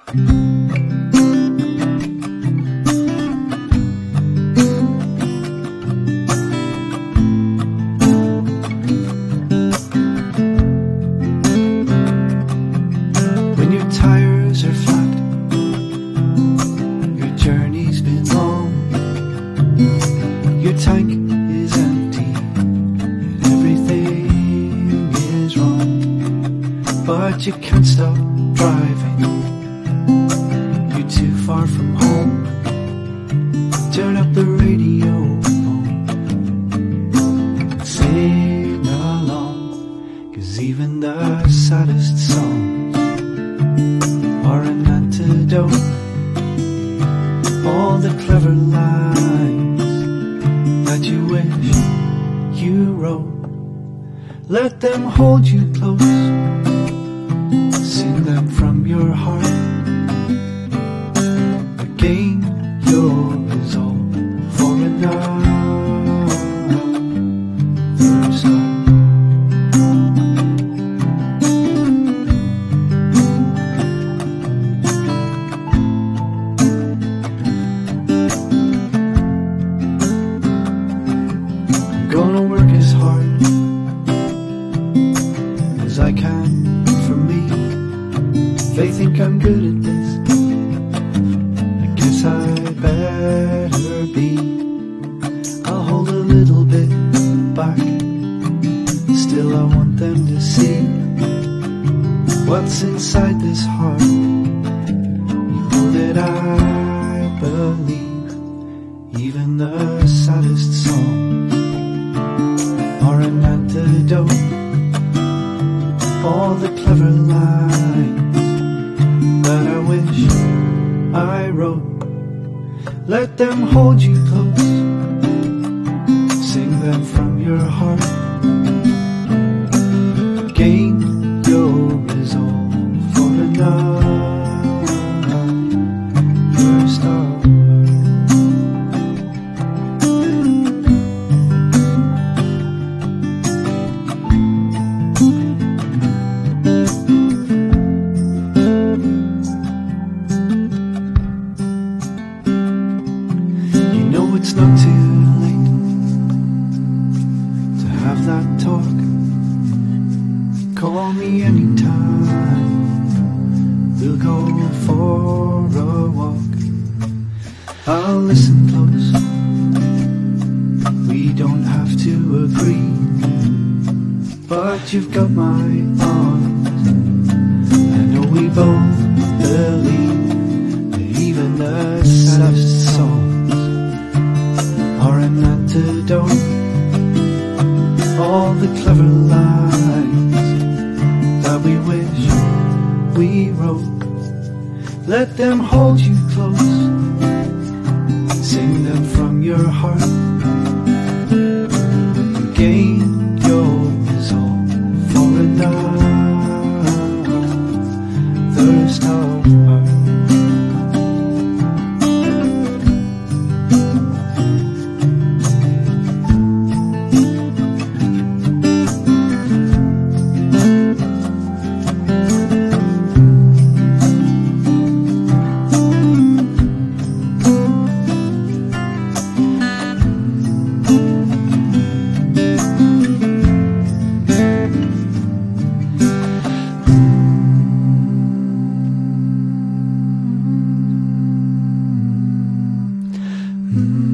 When your tires are flat, your journey's been long, your tank is empty and everything is wrong, but you can't stop driving, you're too far from home. Turn up the radio, sing along, 'cause even the saddest songs are an antidote. All the clever lines that you wish you wrote, let them hold you close, sing them from your heart. Again, your resolve for another start. Gonna work as hard as I can for me. They think I'm good at this, I guess I better be. I'll hold a little bit back, still I want them to see what's inside this heart. You know that I believe even the saddest songs are an antidote. All the clever lines that I wish I wrote, let them hold you close, sing them from your heart. Gain your resolve for another start. It's not too late to have that talk. Call me anytime, we'll go for a walk. I'll listen close, we don't have to agree, but you've got my arms. I know we both believe that even the saddest songs are an antidote. All the clever lines that we wish we wrote, let them hold you close, sing them from your heart. Gain your resolve for another start. Mm-hmm.